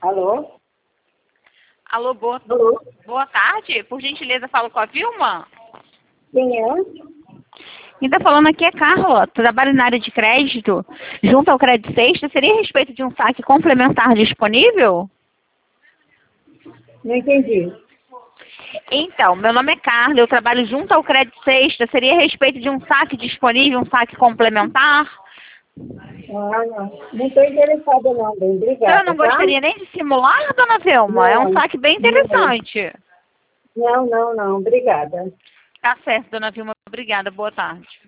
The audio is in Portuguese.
Alô? Alô, Alô? boa tarde. Por gentileza, falo com a Vilma? Quem é? Quem está falando aqui é Carla. Trabalho na área de crédito. Junto ao Crédito Sexta, seria a respeito de um saque complementar disponível? Não entendi. Então, meu nome é Carla, eu trabalho junto ao Crédito Sexta. Seria a respeito de um saque disponível, um saque complementar? Ah, não. Não estou interessada não, bem. Então, eu Obrigada, não tá? gostaria nem de simular, dona Vilma. É um Não, saque bem não. interessante. Não, não, não. Obrigada. Tá certo, dona Vilma. Obrigada. Boa tarde.